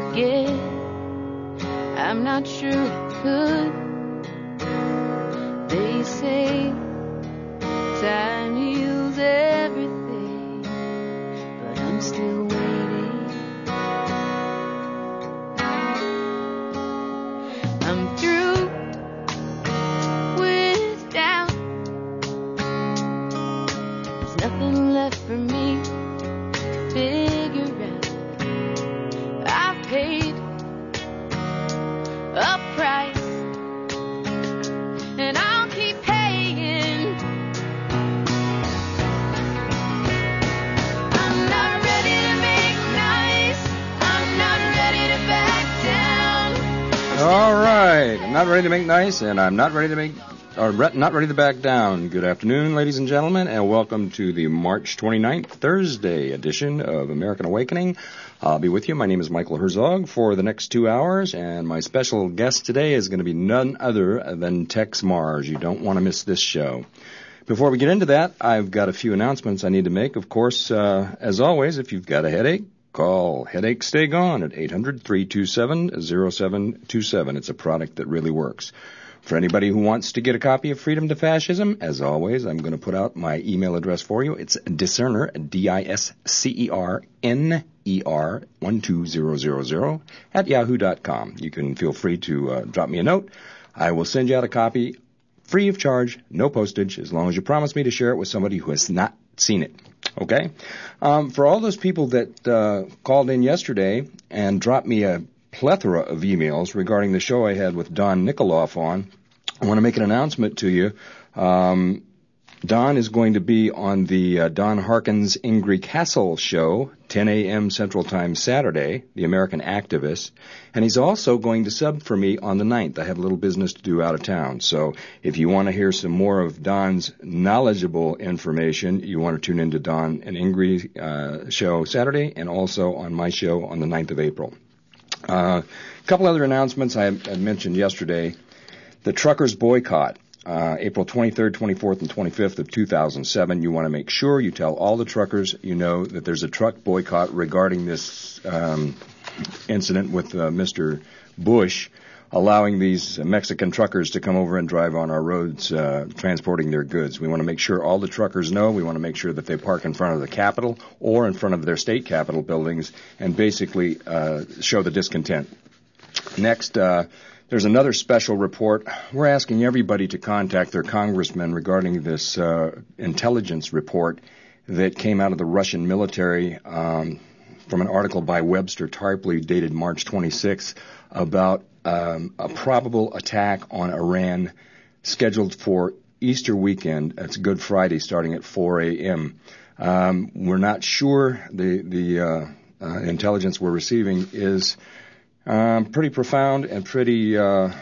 forget. I'm not sure I could. They say time heals everything, but I'm still waiting. I'm through with doubt. There's nothing left for me to figure out. I've paid a price, and I'll keep paying. I'm not ready to make nice. I'm not ready to back down. All right, I'm not ready to make nice, and I'm not ready to not ready to back down. Good afternoon, ladies and gentlemen, and welcome to the March 29th, Thursday edition of American Awakening. I'll be with you. My name is Michael Herzog for the next 2 hours, and my special guest today is going to be none other than Tex Mars. You don't want to miss this show. Before we get into that, I've got a few announcements I need to make. Of course, as always, if you've got a headache, call Headache Stay Gone at 800-327-0727. It's a product that really works. For anybody who wants to get a copy of Freedom to Fascism, as always, I'm going to put out my email address for you. It's Discerner, DISCERNER 12000 at yahoo.com. You can feel free to drop me a note. I will send you out a copy free of charge, no postage, as long as you promise me to share it with somebody who has not seen it. Okay? For all those people that called in yesterday and dropped me a plethora of emails regarding the show I had with Don Nikoloff on, I want to make an announcement to you. Don is going to be on the Don Harkins Ingrid Castle show, 10 a.m. Central Time Saturday, the American Activist, and he's also going to sub for me on the 9th. I have a little business to do out of town, so if you want to hear some more of Don's knowledgeable information, you want to tune into Don and Ingrid show Saturday, and also on my show on the 9th of April. A couple other announcements I mentioned yesterday. The truckers' boycott, April 23rd, 24th, and 25th of 2007. You want to make sure you tell all the truckers you know that there's a truck boycott regarding this incident with Mr. Bush allowing these Mexican truckers to come over and drive on our roads transporting their goods. We want to make sure all the truckers know. We want to make sure that they park in front of the Capitol or in front of their state Capitol buildings and basically show the discontent. Next, there's another special report. We're asking everybody to contact their congressman regarding this intelligence report that came out of the Russian military from an article by Webster Tarpley dated March 26th about a probable attack on Iran scheduled for Easter weekend. It's Good Friday starting at 4 a.m. We're not sure. The intelligence we're receiving is pretty profound and pretty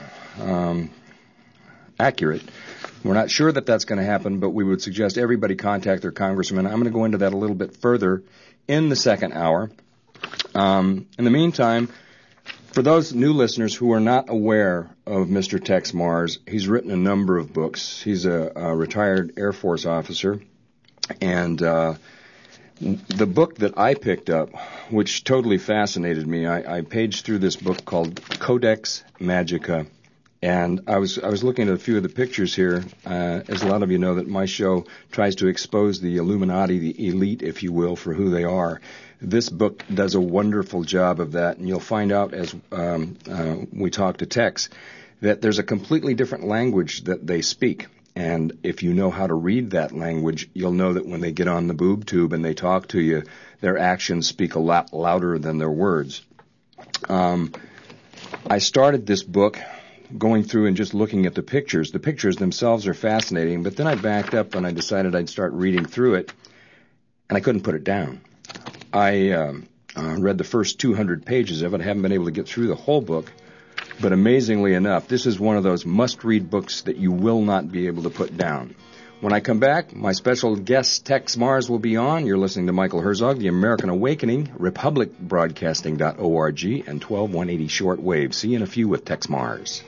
accurate. We're not sure that that's going to happen, but we would suggest everybody contact their congressman. I'm going to go into that a little bit further in the second hour. In the meantime, for those new listeners who are not aware of Mr. Tex Mars, he's written a number of books. He's a retired Air Force officer, and the book that I picked up, which totally fascinated me, I paged through this book called Codex Magica, and I was looking at a few of the pictures here. As a lot of you know, that my show tries to expose the Illuminati, the elite, if you will, for who they are. This book does a wonderful job of that, and you'll find out as we talk to Tex that there's a completely different language that they speak. And if you know how to read that language, you'll know that when they get on the boob tube and they talk to you, their actions speak a lot louder than their words. I started this book going through and just looking at the pictures. The pictures themselves are fascinating, but then I backed up and I decided I'd start reading through it, and I couldn't put it down. I read the first 200 pages of it. I haven't been able to get through the whole book. But amazingly enough, this is one of those must-read books that you will not be able to put down. When I come back, my special guest, Tex Mars, will be on. You're listening to Michael Herzog, The American Awakening, republicbroadcasting.org, and 12180 shortwave. See you in a few with Tex Mars.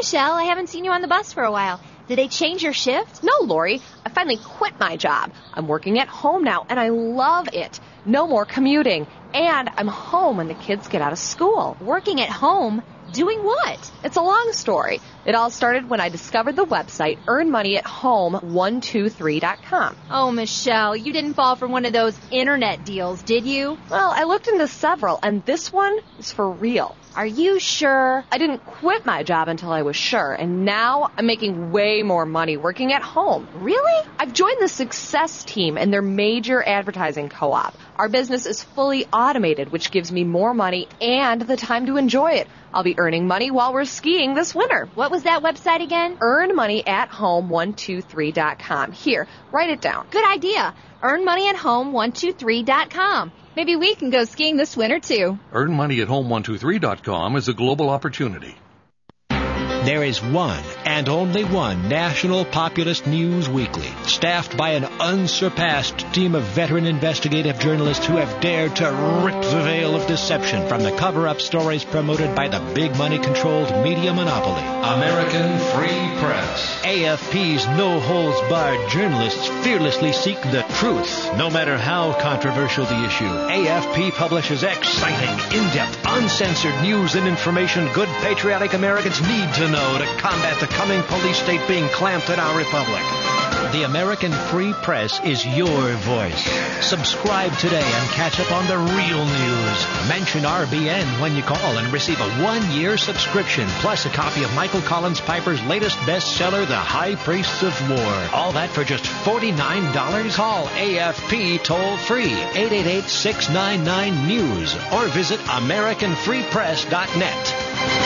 Michelle. I haven't seen you on the bus for a while. Did they change your shift? No, Lori. I finally quit my job. I'm working at home now, and I love it. No more commuting. And I'm home when the kids get out of school. Working at home? Doing what? It's a long story. It all started when I discovered the website earnmoneyathome123.com. Oh, Michelle, you didn't fall for one of those internet deals, did you? Well, I looked into several, and this one is for real. Are you sure? I didn't quit my job until I was sure, and now I'm making way more money working at home. Really? I've joined the Success Team and their major advertising co-op. Our business is fully automated, which gives me more money and the time to enjoy it. I'll be earning money while we're skiing this winter. What was that website again? earnmoneyathome123.com. Here, write it down. Good idea. earnmoneyathome123.com. Maybe we can go skiing this winter, too. earnmoneyathome123.com is a global opportunity. There is one and only one national populist news weekly, staffed by an unsurpassed team of veteran investigative journalists who have dared to rip the veil of deception from the cover-up stories promoted by the big money-controlled media monopoly. American Free Press. AFP's no-holds-barred journalists fearlessly seek the truth, no matter how controversial the issue. AFP publishes exciting, in-depth, uncensored news and information good patriotic Americans need to know to combat the coming police state being clamped in our republic. The American Free Press is your voice. Subscribe today and catch up on the real news. Mention RBN when you call and receive a 1-year subscription, plus a copy of Michael Collins Piper's latest bestseller, The High Priests of War. All that for just $49? Call AFP toll-free, 888-699-NEWS, or visit AmericanFreePress.net.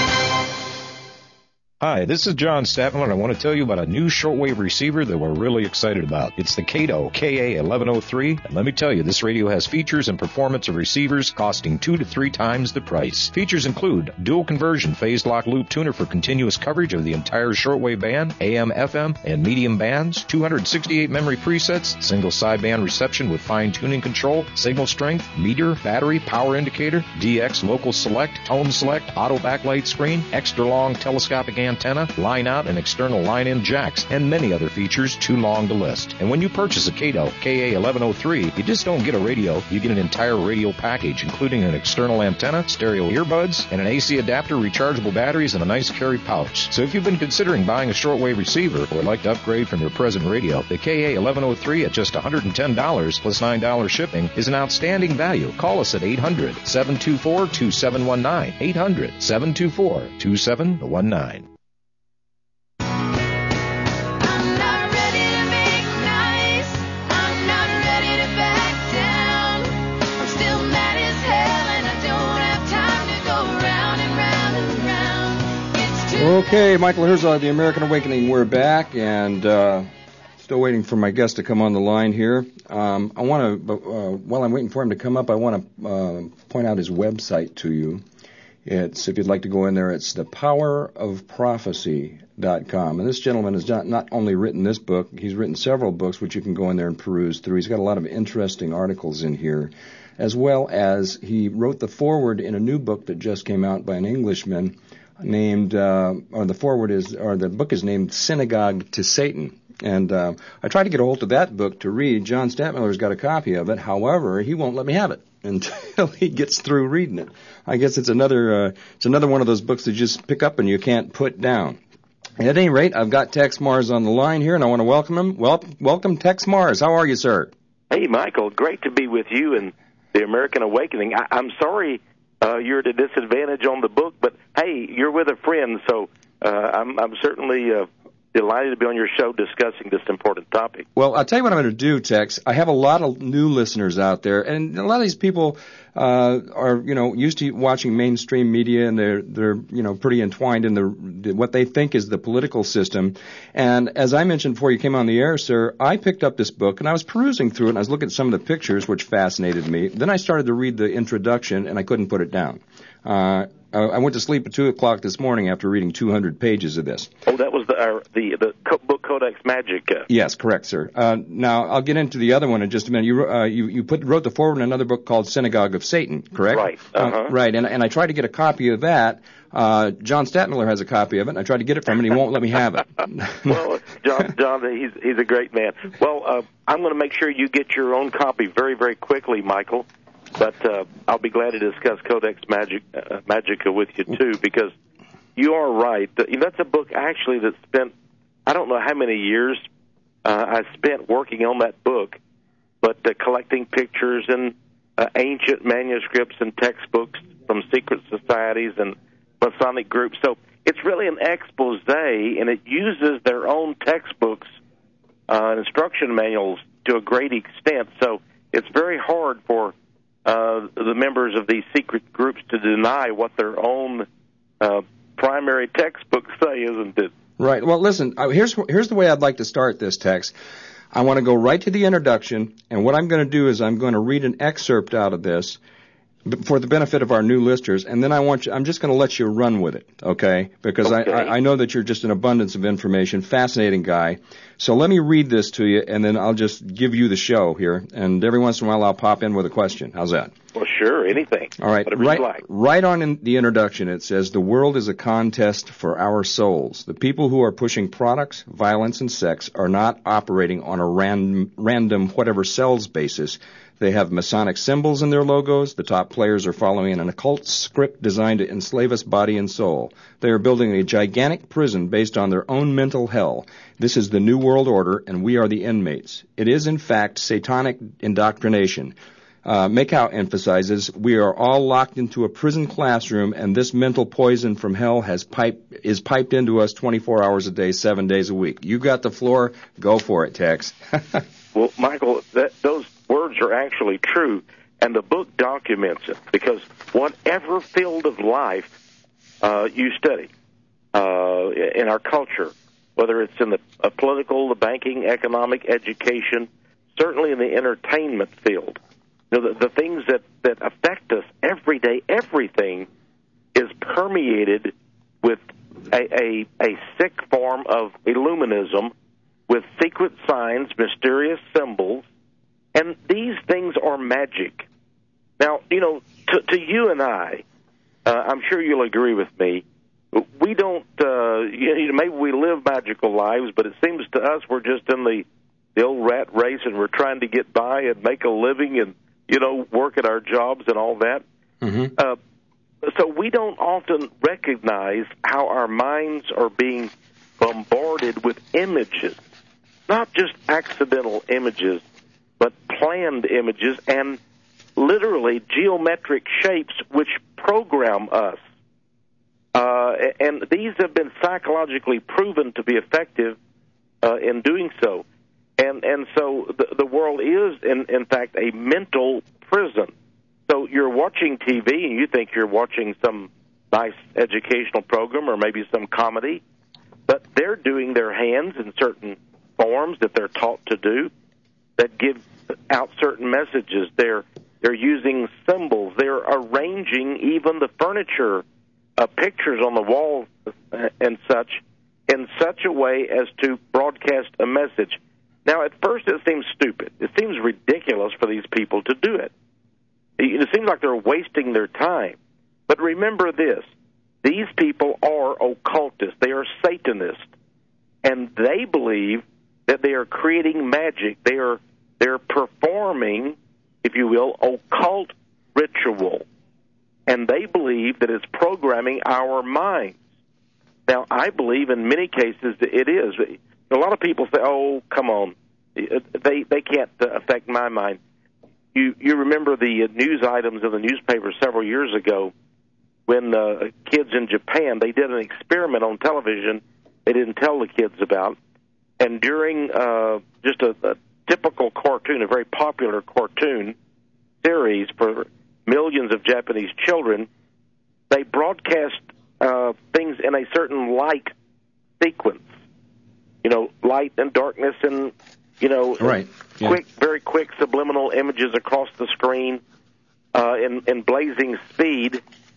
Hi, this is John Statman, and I want to tell you about a new shortwave receiver that we're really excited about. It's the Kato KA1103, and let me tell you, this radio has features and performance of receivers costing 2 to 3 times the price. Features include dual conversion phase lock loop tuner for continuous coverage of the entire shortwave band, AM, FM, and medium bands, 268 memory presets, single sideband reception with fine tuning control, signal strength, meter, battery, power indicator, DX local select, tone select, auto backlight screen, extra long telescopic antenna, line out and external line in jacks, and many other features too long to list. And when you purchase a Kato KA1103, you just don't get a radio, you get an entire radio package, including an external antenna, stereo earbuds, and an AC adapter, rechargeable batteries, and a nice carry pouch. So if you've been considering buying a shortwave receiver or would like to upgrade from your present radio, the KA1103 at just $110 plus $9 shipping is an outstanding value. Call us at 800-724-2719. 800-724-2719. Okay, Michael Herzog, The American Awakening. We're back, and still waiting for my guest to come on the line here. I want to, while I'm waiting for him to come up, I want to point out his website to you. It's, if you'd like to go in there, it's thepowerofprophecy.com. And this gentleman has not only written this book, he's written several books which you can go in there and peruse through. He's got a lot of interesting articles in here, as well as he wrote the foreword in a new book that just came out by an Englishman named, the book is named Synagogue to Satan. And I tried to get a hold of that book to read. John Stadtmiller's got a copy of it. However, he won't let me have it until he gets through reading it. I guess it's another one of those books that you just pick up and you can't put down. At any rate, I've got Tex Mars on the line here, and I want to welcome him. Welcome, Tex Mars. How are you, sir? Hey, Michael. Great to be with you and the American Awakening. I'm sorry you're at a disadvantage on the book, but hey, you're with a friend, so I'm certainly delighted to be on your show discussing this important topic. Well, I'll tell you what I'm going to do, Tex. I have a lot of new listeners out there, and a lot of these people are, used to watching mainstream media, and they're pretty entwined in what they think is the political system. And as I mentioned before you came on the air, sir, I picked up this book, and I was perusing through it, and I was looking at some of the pictures, which fascinated me. Then I started to read the introduction, and I couldn't put it down. I went to sleep at 2 o'clock this morning after reading 200 pages of this. Oh, that was the book Codex Magic. Yes, correct, sir. Now, I'll get into the other one in just a minute. You wrote the foreword in another book called Synagogue of Satan, correct? Right. Right, and I tried to get a copy of that. John Stadtmiller has a copy of it, and I tried to get it from him, and he won't let me have it. Well, John, he's a great man. Well, I'm going to make sure you get your own copy very, very quickly, Michael. But I'll be glad to discuss Codex Magica with you, too, because you are right. That's a book, actually, that spent, I don't know how many years I spent working on that book, but collecting pictures and ancient manuscripts and textbooks from secret societies and Masonic groups. So it's really an expose, and it uses their own textbooks and instruction manuals to a great extent. So it's very hard for the members of these secret groups to deny what their own primary textbooks say, isn't it? Right. Well, listen, here's the way I'd like to start this text. I want to go right to the introduction, and what I'm going to do is I'm going to read an excerpt out of this for the benefit of our new listeners, and then I'm just going to let you run with it, okay? Because okay. I know that you're just an abundance of information, fascinating guy. So let me read this to you, and then I'll just give you the show here, and every once in a while I'll pop in with a question. How's that? Well, sure, anything. All right, whatever you like. Right on in the introduction it says, the world is a contest for our souls. The people who are pushing products, violence, and sex are not operating on a random whatever sells basis. They have Masonic symbols in their logos. The top players are following an occult script designed to enslave us body and soul. They are building a gigantic prison based on their own mental hell. This is the New World Order, and we are the inmates. It is, in fact, satanic indoctrination. Makow emphasizes, we are all locked into a prison classroom, and this mental poison from hell is piped into us 24 hours a day, 7 days a week. You got the floor. Go for it, Tex. Well, Michael, those words are actually true, and the book documents it, because whatever field of life you study in our culture, whether it's in the political, the banking, economic, education, certainly in the entertainment field, the things that affect us every day, everything is permeated with a sick form of Illuminism, with secret signs, mysterious symbols, and these things are magic. Now, to you and I, I'm sure you'll agree with me, we don't, maybe we live magical lives, but it seems to us we're just in the old rat race, and we're trying to get by and make a living and, work at our jobs and all that. Mm-hmm. So we don't often recognize how our minds are being bombarded with images, not just accidental images, but planned images and literally geometric shapes which program us. And these have been psychologically proven to be effective in doing so. And so the world is, in fact, a mental prison. So you're watching TV and you think you're watching some nice educational program or maybe some comedy, but they're doing their hands in certain forms that they're taught to do that give out certain messages. They're using symbols. They're arranging even the furniture, pictures on the wall and such, in such a way as to broadcast a message. Now, at first it seems stupid. It seems ridiculous for these people to do it. It seems like they're wasting their time. But remember this. These people are occultists. They are Satanists. And they believe that they are creating magic. They're performing, if you will, occult ritual. And they believe that it's programming our minds. Now, I believe in many cases that it is. A lot of people say, oh, come on. They can't affect my mind. You remember the news items in the newspaper several years ago when kids in Japan, they did an experiment on television they didn't tell the kids about. And during just a typical cartoon, a very popular cartoon series for millions of Japanese children, they broadcast things in a certain light sequence. Light and darkness and, right. Very quick subliminal images across the screen in blazing speed.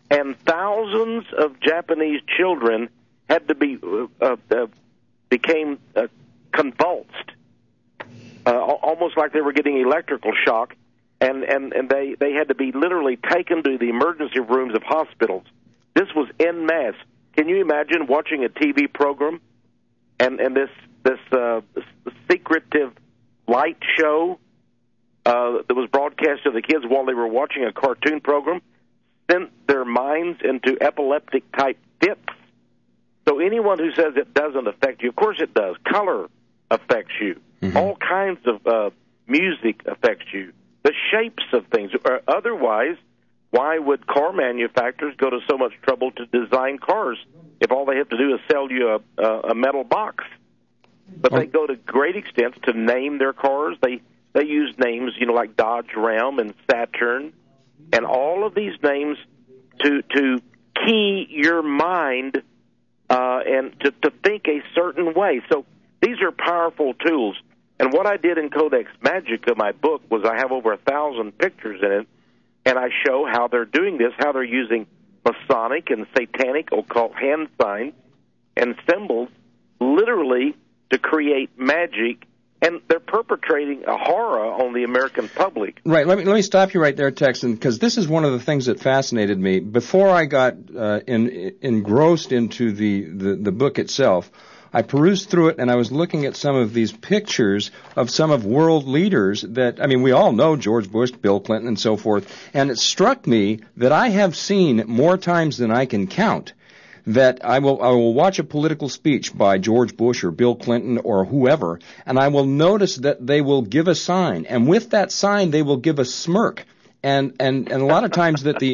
and thousands of Japanese children had to be became convulsed, almost like they were getting electrical shock, and they had to be literally taken to the emergency rooms of hospitals. This was en masse. Can you imagine watching a TV program and this secretive light show that was broadcast to the kids while they were watching a cartoon program sent their minds into epileptic-type fits? So anyone who says it doesn't affect you, of course it does. Color affects you. Mm-hmm. All kinds of music affects you. The shapes of things. Otherwise, why would car manufacturers go to so much trouble to design cars if all they have to do is sell you a metal box? But they go to great extents to name their cars. They use names, like Dodge Ram and Saturn, and all of these names to key your mind and to think a certain way. So these are powerful tools. And what I did in Codex Magica, my book, was I have over 1,000 pictures in it, and I show how they're doing this, how they're using Masonic and Satanic occult hand signs and symbols literally to create magic, and they're perpetrating a horror on the American public. Right. Let me stop you right there, Texan, because this is one of the things that fascinated me. Before I got engrossed into the book itself, I perused through it, and I was looking at some of these pictures of some of world leaders that, we all know George Bush, Bill Clinton, and so forth, and it struck me that I have seen more times than I can count that I will watch a political speech by George Bush or Bill Clinton or whoever, and I will notice that they will give a sign, and with that sign they will give a smirk, and a lot of times the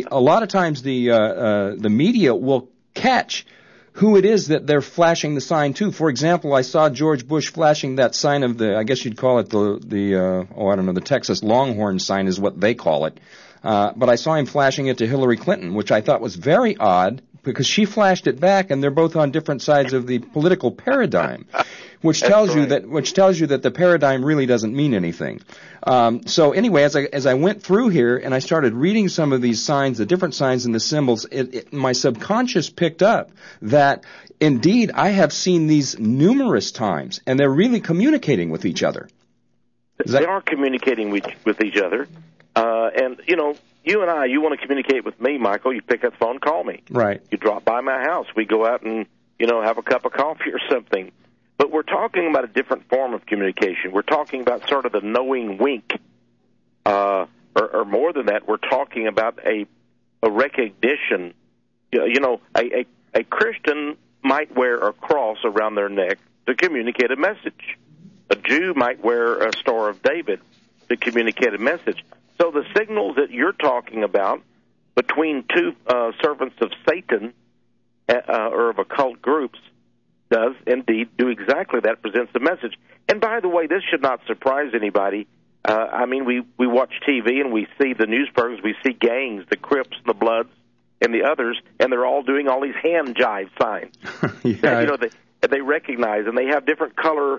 media will catch who it is that they're flashing the sign to. For example, I saw George Bush flashing that sign of I guess you'd call it the Texas Longhorn sign is what they call it. But I saw him flashing it to Hillary Clinton, which I thought was very odd because she flashed it back, and they're both on different sides of the political paradigm, which tells you that the paradigm really doesn't mean anything. So anyway, as I went through here and I started reading some of these signs, the different signs and the symbols, my subconscious picked up that indeed I have seen these numerous times, and they're really communicating with each other. They are communicating with each other, and you and I, you want to communicate with me, Michael, you pick up the phone, call me. Right. You drop by my house. We go out and, have a cup of coffee or something. But we're talking about a different form of communication. We're talking about sort of the knowing wink. Or more than that, we're talking about a recognition. A Christian might wear a cross around their neck to communicate a message. A Jew might wear a Star of David to communicate a message. So the signals that you're talking about between two servants of Satan or of occult groups does indeed do exactly that, presents the message. And by the way, this should not surprise anybody. We watch TV and we see the news programs, we see gangs, the Crips, the Bloods, and the others, and they're all doing all these hand jive signs. Yeah. They recognize, and they have different color.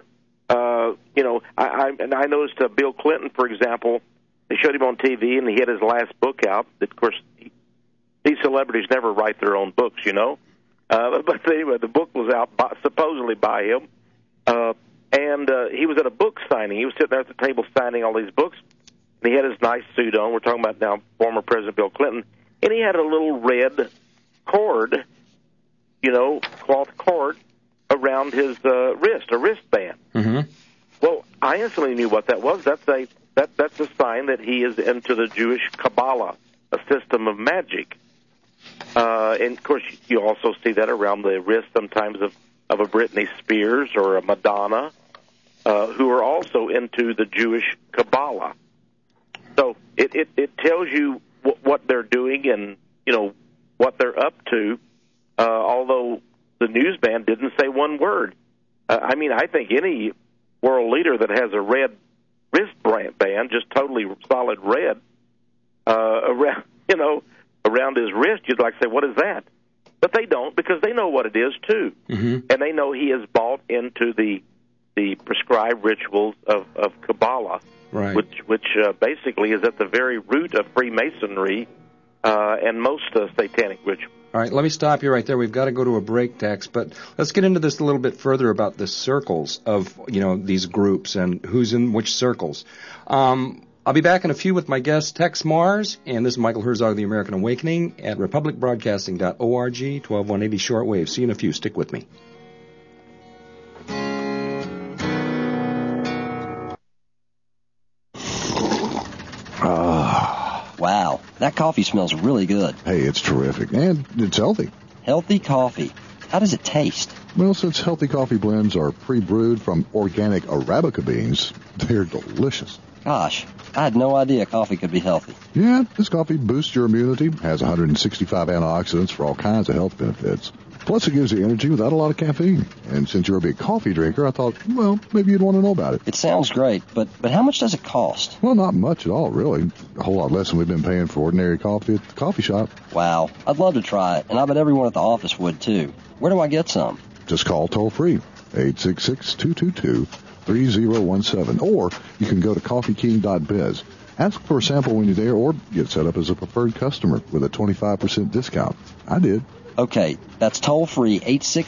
I noticed Bill Clinton, for example. They showed him on TV, and he had his last book out. Of course, these celebrities never write their own books, But anyway, the book was out supposedly by him, and he was at a book signing. He was sitting there at the table signing all these books, and he had his nice suit on. We're talking about now former President Bill Clinton, and he had a little red cord, cloth cord around his wrist, a wristband. Mm-hmm. Well, I instantly knew what that was. That's a sign that he is into the Jewish Kabbalah, a system of magic. And, of course, you also see that around the wrist sometimes of a Britney Spears or a Madonna, who are also into the Jewish Kabbalah. So it tells you what they're doing and, what they're up to, although the newsman didn't say one word. I think any world leader that has a red wristband, just totally solid red, around his wrist, you'd like to say, what is that? But they don't, because they know what it is, too. Mm-hmm. And they know he has bought into the prescribed rituals of Kabbalah, right. which basically is at the very root of Freemasonry and most satanic rituals. All right, let me stop you right there. We've got to go to a break, Tex, but let's get into this a little bit further about the circles of, these groups and who's in which circles. I'll be back in a few with my guest, Tex Mars, and this is Michael Herzog of the American Awakening at republicbroadcasting.org, 12180 shortwave. See you in a few. Stick with me. Wow, that coffee smells really good. Hey, it's terrific, and it's healthy. Healthy coffee. How does it taste? Well, since healthy coffee blends are pre-brewed from organic Arabica beans, they're delicious. Gosh, I had no idea coffee could be healthy. Yeah, this coffee boosts your immunity, has 165 antioxidants for all kinds of health benefits. Plus, it gives you energy without a lot of caffeine. And since you're a big coffee drinker, I thought, well, maybe you'd want to know about it. It sounds great, but how much does it cost? Well, not much at all, really. A whole lot less than we've been paying for ordinary coffee at the coffee shop. Wow, I'd love to try it, and I bet everyone at the office would, too. Where do I get some? Just call toll-free, 866-222-3017, or you can go to coffeeking.biz. Ask for a sample when you're there, or get set up as a preferred customer with a 25% discount. I did. Okay, that's toll-free,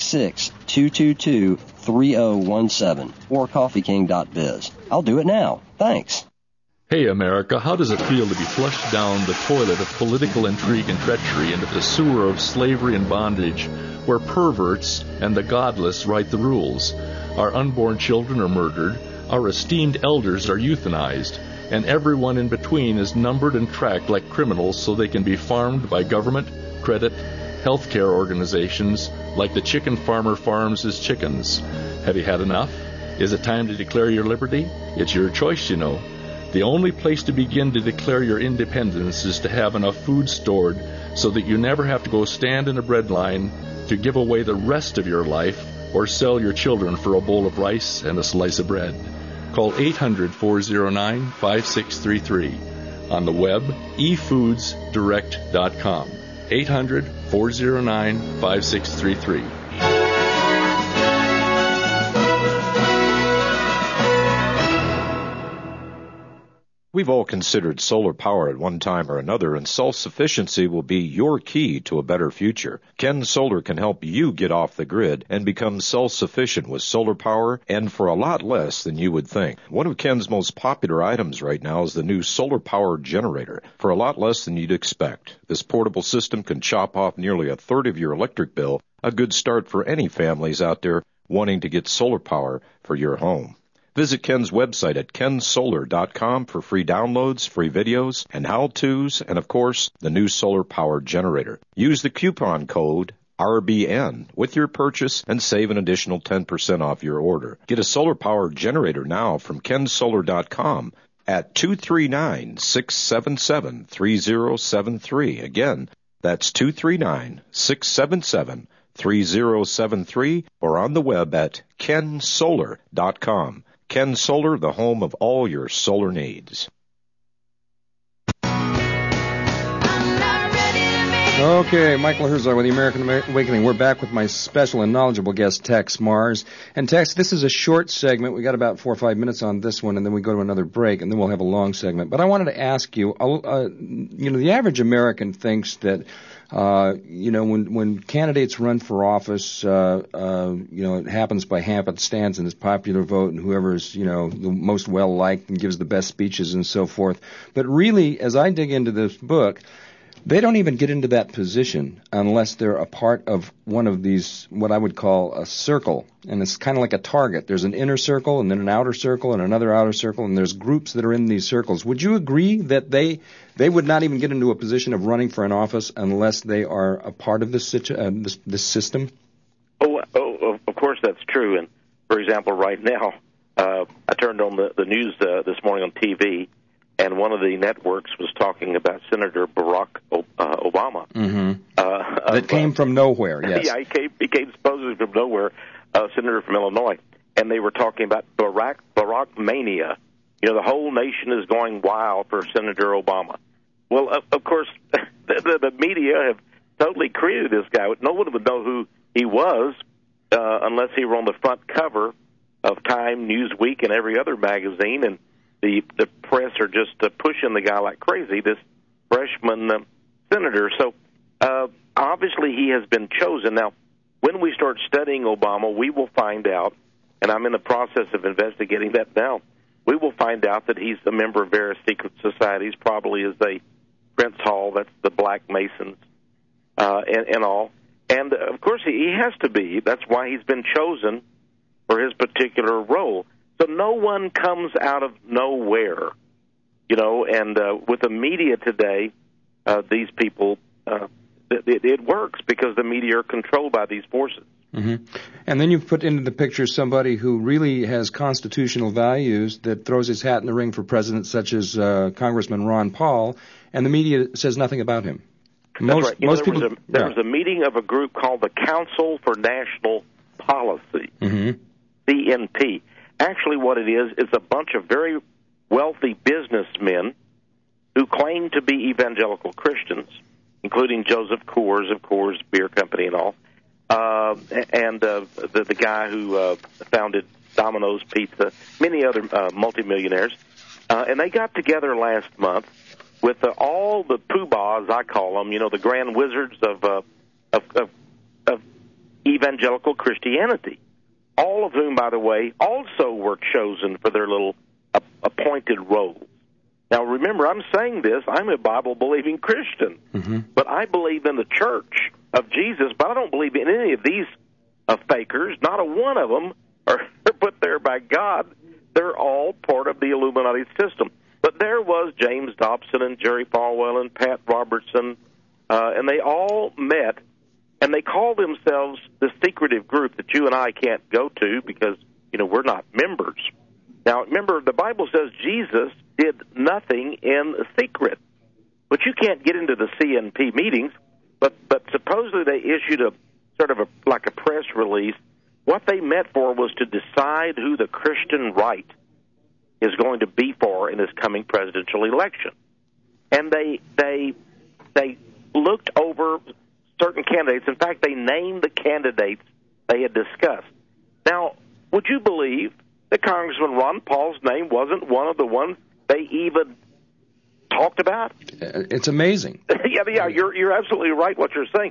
866-222-3017, or coffeeking.biz. I'll do it now. Thanks. Hey, America, how does it feel to be flushed down the toilet of political intrigue and treachery into the sewer of slavery and bondage, where perverts and the godless write the rules? Our unborn children are murdered, our esteemed elders are euthanized, and everyone in between is numbered and tracked like criminals so they can be farmed by government, credit, healthcare organizations like the chicken farmer farms his chickens. Have you had enough? Is it time to declare your liberty? It's your choice, The only place to begin to declare your independence is to have enough food stored so that you never have to go stand in a bread line to give away the rest of your life or sell your children for a bowl of rice and a slice of bread. Call 800-409-5633. On the web, efoodsdirect.com. 800-409-5633. We've all considered solar power at one time or another, and self-sufficiency will be your key to a better future. Ken Solar can help you get off the grid and become self-sufficient with solar power, and for a lot less than you would think. One of Ken's most popular items right now is the new solar power generator, for a lot less than you'd expect. This portable system can chop off nearly a third of your electric bill, a good start for any families out there wanting to get solar power for your home. Visit Ken's website at kensolar.com for free downloads, free videos, and how-tos, and of course, the new solar power generator. Use the coupon code RBN with your purchase and save an additional 10% off your order. Get a solar power generator now from kensolar.com at 239-677-3073. Again, that's 239-677-3073, or on the web at kensolar.com. Ken Solar, the home of all your solar needs. Okay, Michael Herzog with the American Awakening. We're back with my special and knowledgeable guest, Tex Mars. And Tex, this is a short segment. We got about 4 or 5 minutes on this one, and then we go to another break, and then we'll have a long segment. But I wanted to ask you, the average American thinks that, when candidates run for office, it happens by happenstance and it's popular vote, and whoever's, the most well-liked and gives the best speeches and so forth. But really, as I dig into this book, they don't even get into that position unless they're a part of one of these, what I would call a circle. And it's kind of like a target. There's an inner circle and then an outer circle and another outer circle, and there's groups that are in these circles. Would you agree that they would not even get into a position of running for an office unless they are a part of this system? Oh, of course that's true. And, for example, right now, I turned on the news this morning on TV, and one of the networks was talking about Senator Barack Obama. Mm-hmm. That came from nowhere, yes. Yeah, he came supposedly from nowhere, senator from Illinois. And they were talking about Barack mania. The whole nation is going wild for Senator Obama. Well, of course, the media have totally created this guy. No one would know who he was unless he were on the front cover of Time, Newsweek, and every other magazine, and the press are just pushing the guy like crazy. This freshman senator. So obviously he has been chosen. Now, when we start studying Obama, we will find out, and I'm in the process of investigating that now, we will find out that he's a member of various secret societies, probably as a Prince Hall, that's the Black Masons, and all. And, of course, he has to be. That's why he's been chosen for his particular role. So no one comes out of nowhere, and with the media today, these people, it works because the media are controlled by these forces. Mm-hmm. And then you've put into the picture somebody who really has constitutional values that throws his hat in the ring for presidents such as Congressman Ron Paul, and the media says nothing about him. That's right. There was a meeting of a group called the Council for National Policy, CNP. Actually, what it is a bunch of very wealthy businessmen who claim to be evangelical Christians, including Joseph Coors of Coors Beer Company and all, and the guy who founded Domino's Pizza, many other multimillionaires. And they got together last month with all the poobahs, I call them, the grand wizards of evangelical Christianity, all of whom, by the way, also were chosen for their little appointed roles. Now, remember, I'm saying this, I'm a Bible-believing Christian, but I believe in the church of Jesus, but I don't believe in any of these fakers. Not a one of them are put there by God. They're all part of the Illuminati system. But there was James Dobson and Jerry Falwell and Pat Robertson, and they all met, and they called themselves the secretive group that you and I can't go to because, we're not members. Now, remember, the Bible says Jesus did nothing in secret. But you can't get into the CNP meetings, but supposedly they issued a sort of like a press release. What they met for was to decide who the Christian right is going to be for in this coming presidential election. And they looked over certain candidates. In fact, they named the candidates they had discussed. Now, would you believe that Congressman Ron Paul's name wasn't one of the ones they even talked about? It's amazing. Yeah, you're absolutely right what you're saying.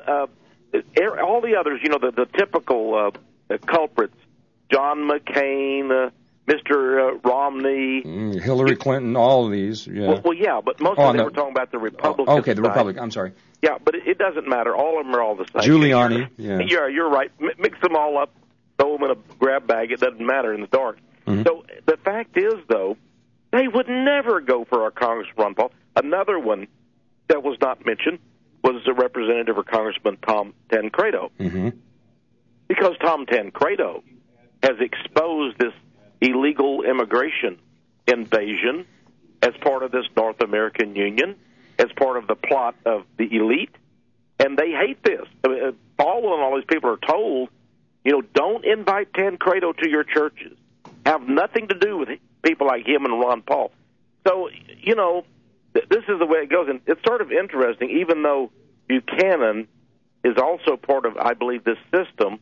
All the others, the typical culprits, John McCain, Mr. Romney, Hillary Clinton, all of these. Yeah. Well, yeah, but most of them were talking about the Republican okay, the Republican. I'm sorry. Yeah, but it doesn't matter. All of them are all the same. Giuliani. Yeah, you're right. Mix them all up, throw them in a grab bag. It doesn't matter in the dark. So the fact is, though, they would never go for a Congressman Ron Paul. Another one that was not mentioned was the Representative or Congressman Tom Tancredo. Because Tom Tancredo has exposed this illegal immigration invasion as part of this North American Union, as part of the plot of the elite, and they hate this. Paul and all these people are told, don't invite Tancredo to your churches. Have nothing to do with people like him and Ron Paul. So, this is the way it goes, and it's sort of interesting, even though Buchanan is also part of, I believe, this system.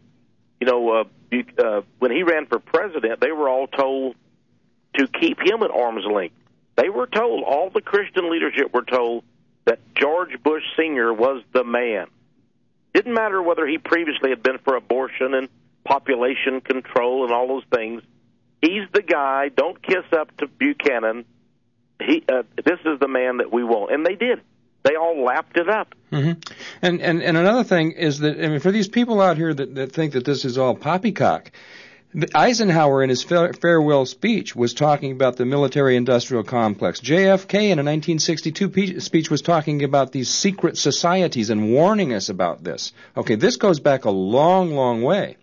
When he ran for president, they were all told to keep him at arm's length. They were told, all the Christian leadership were told, that George Bush Sr. was the man. Didn't matter whether he previously had been for abortion and population control and all those things. He's the guy. Don't kiss up to Buchanan. This is the man that we want. And they did. They all lapped it up. And another thing is that, for these people out here that think that this is all poppycock, Eisenhower in his farewell speech was talking about the military-industrial complex. JFK in a 1962 speech was talking about these secret societies and warning us about this. Okay, this goes back a long, long way.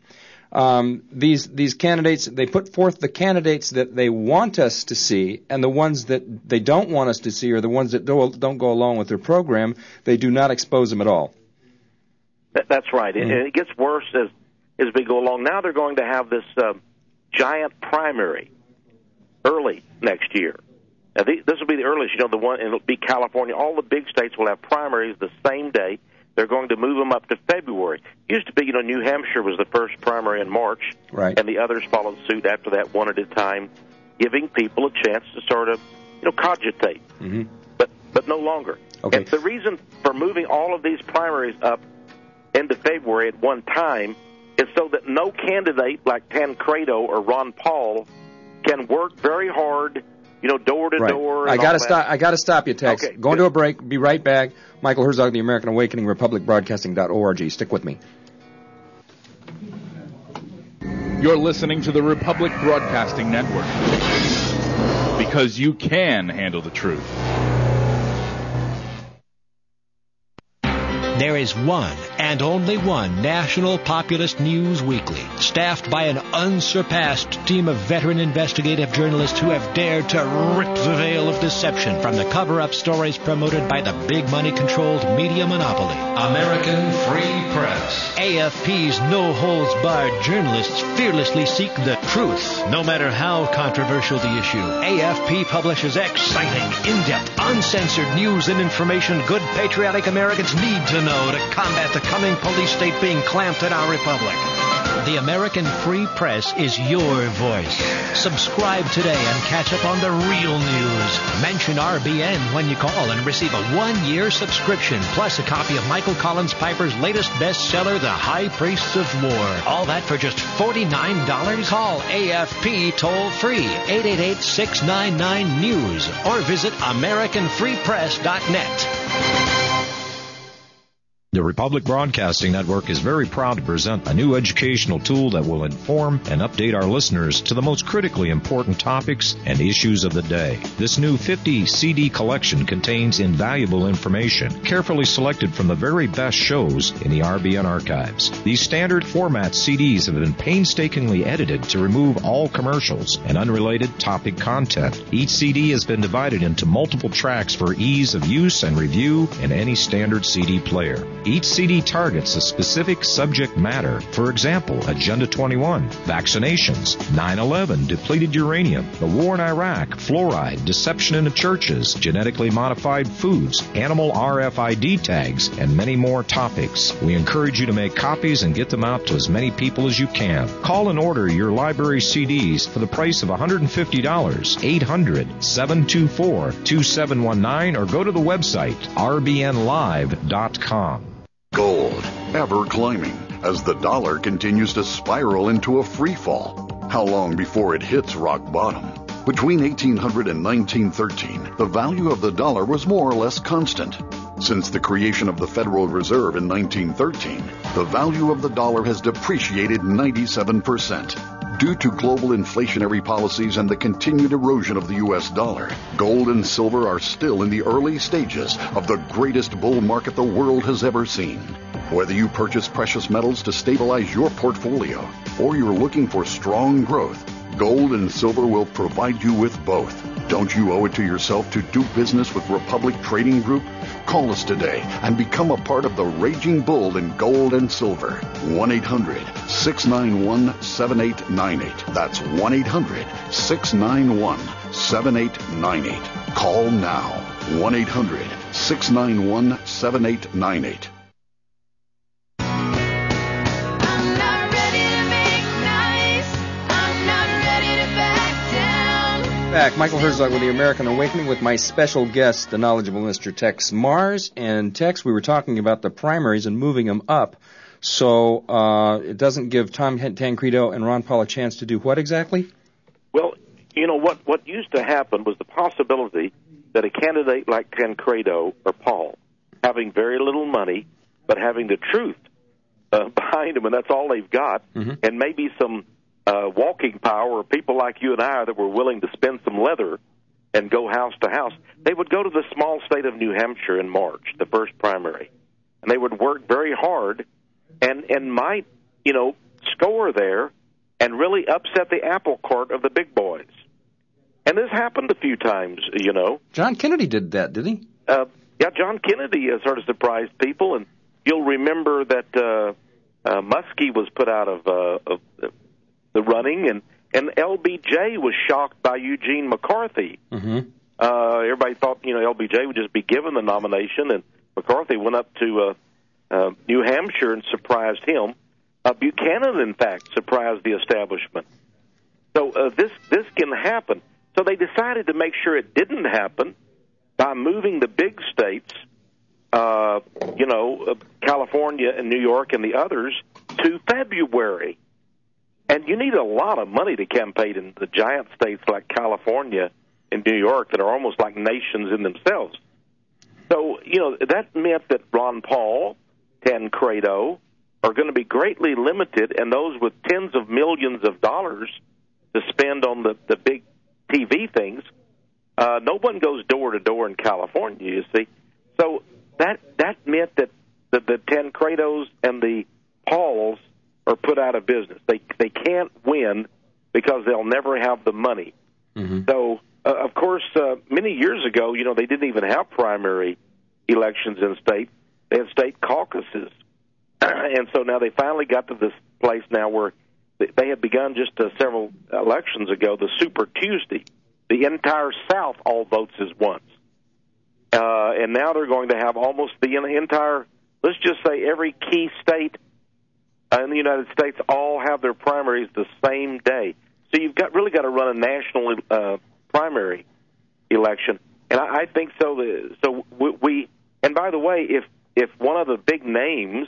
These candidates, they put forth the candidates that they want us to see, and the ones that they don't want us to see, or the ones that don't go along with their program, they do not expose them at all. That's right, and it gets worse as we go along. Now they're going to have this giant primary early next year. Now, this will be the earliest, the one, and it'll be California. All the big states will have primaries the same day. They're going to move them up to February. It used to be, New Hampshire was the first primary in March, right, and the others followed suit after that, one at a time, giving people a chance to sort of, cogitate. But no longer. Okay. And the reason for moving all of these primaries up into February at one time is so that no candidate like Tancredo or Ron Paul can work very hard, door to door. I got to stop you, Tex. Okay, Going to a break. Be right back. Michael Herzog, The American Awakening, republicbroadcasting.org. Stick with me. You're listening to the Republic Broadcasting Network, because you can handle the truth. There is one and only one national populist news weekly, staffed by an unsurpassed team of veteran investigative journalists who have dared to rip the veil of deception from the cover-up stories promoted by the big money-controlled media monopoly. American Free Press. AFP's no-holds-barred journalists fearlessly seek the truth, no matter how controversial the issue. AFP publishes exciting, in-depth, uncensored news and information good patriotic Americans need to know to combat the coming police state being clamped in our republic. The American Free Press is your voice. Subscribe today and catch up on the real news. Mention RBN when you call and receive a 1-year subscription, plus a copy of Michael Collins Piper's latest bestseller, The High Priests of War. All that for just $49? Call AFP toll-free, 888-699-NEWS, or visit AmericanFreePress.net. The Republic Broadcasting Network is very proud to present a new educational tool that will inform and update our listeners to the most critically important topics and issues of the day. This new 50 CD collection contains invaluable information, carefully selected from the very best shows in the RBN archives. These standard format CDs have been painstakingly edited to remove all commercials and unrelated topic content. Each CD has been divided into multiple tracks for ease of use and review in any standard CD player. Each CD targets a specific subject matter. For example, Agenda 21, vaccinations, 9/11, depleted uranium, the war in Iraq, fluoride, deception in the churches, genetically modified foods, animal RFID tags, and many more topics. We encourage you to make copies and get them out to as many people as you can. Call and order your library CDs for the price of $150, 800-724-2719, or go to the website rbnlive.com. Gold, ever climbing, as the dollar continues to spiral into a free fall. How long before it hits rock bottom? Between 1800 and 1913, the value of the dollar was more or less constant. Since the creation of the Federal Reserve in 1913, the value of the dollar has depreciated 97%. Due to global inflationary policies and the continued erosion of the U.S. dollar, gold and silver are still in the early stages of the greatest bull market the world has ever seen. Whether you purchase precious metals to stabilize your portfolio or you're looking for strong growth, gold and silver will provide you with both. Don't you owe it to yourself to do business with Republic Trading Group? Call us today and become a part of the raging bull in gold and silver. 1-800-691-7898. That's 1-800-691-7898. Call now. 1-800-691-7898. Back, Michael Herzog with the American Awakening with my special guest, the knowledgeable Mr. Tex Mars. And Tex, we were talking about the primaries and moving them up, so it doesn't give Tom Tancredo and Ron Paul a chance to do what exactly? Well, what used to happen was the possibility that a candidate like Tancredo or Paul, having very little money, but having the truth behind them, and that's all they've got, and maybe some walking power, or people like you and I that were willing to spend some leather and go house to house, they would go to the small state of New Hampshire in March, the first primary, and they would work very hard and might, score there and really upset the apple cart of the big boys. And this happened a few times, John Kennedy did that, did he? Yeah, John Kennedy sort of surprised people, and you'll remember that Muskie was put out of the running, and LBJ was shocked by Eugene McCarthy. Everybody thought, LBJ would just be given the nomination, and McCarthy went up to New Hampshire and surprised him. Buchanan, in fact, surprised the establishment. So this can happen. So they decided to make sure it didn't happen by moving the big states California and New York and the others to February. And you need a lot of money to campaign in the giant states like California and New York that are almost like nations in themselves. So, that meant that Ron Paul, Tancredo, are going to be greatly limited, and those with tens of millions of dollars to spend on the big TV things, no one goes door to door in California, you see. So that meant that the Tancredos and the Pauls are put out of business. They can't win because they'll never have the money. Mm-hmm. So, of course, many years ago, they didn't even have primary elections in state. They had state caucuses. And so now they finally got to this place now where they had begun just several elections ago, the Super Tuesday. The entire South all votes as once. And now they're going to have almost the entire, let's just say every key state in the United States all have their primaries the same day. So you've really got to run a national primary election. And I think so. So we and by the way, if one of the big names,